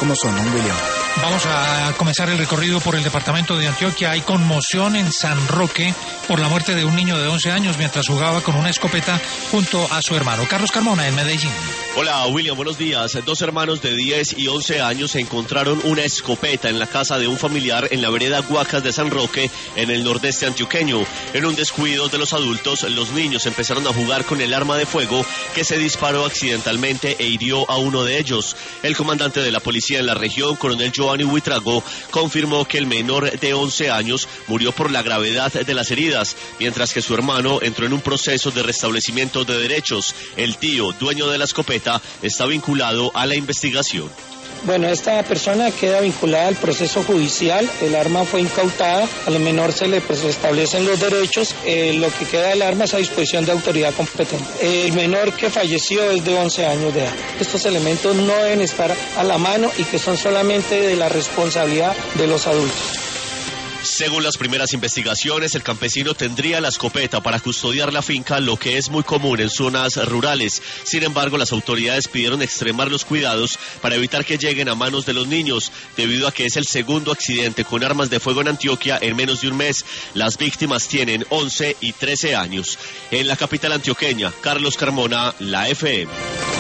cómo son, William. Vamos a comenzar el recorrido por el departamento de Antioquia. Hay conmoción en San Roque por la muerte de un niño de 11 años mientras jugaba con una escopeta junto a su hermano. Carlos Carmona, en Medellín. Hola, William, buenos días. 2 hermanos de 10 y 11 años encontraron una escopeta en la casa de un familiar en la vereda Guacas de San Roque, en el nordeste antioqueño. En un descuido de los adultos, los niños empezaron a jugar con el arma de fuego que se disparó accidentalmente e hirió a uno de ellos. El comandante de la policía en la región, coronel Giovanni Huitrago, confirmó que el menor de 11 años murió por la gravedad de las heridas, mientras que su hermano entró en un proceso de restablecimiento de derechos. El tío, dueño de la escopeta, está vinculado a la investigación. Bueno, esta persona queda vinculada al proceso judicial, el arma fue incautada, al menor se le restablecen los derechos, lo que queda del arma es a disposición de autoridad competente. El menor que falleció es de 11 años de edad. Estos elementos no deben estar a la mano y que son solamente de la responsabilidad de los adultos. Según las primeras investigaciones, el campesino tendría la escopeta para custodiar la finca, lo que es muy común en zonas rurales. Sin embargo, las autoridades pidieron extremar los cuidados para evitar que lleguen a manos de los niños, debido a que es el segundo accidente con armas de fuego en Antioquia en menos de un mes. Las víctimas tienen 11 y 13 años. En la capital antioqueña, Carlos Carmona, la FM.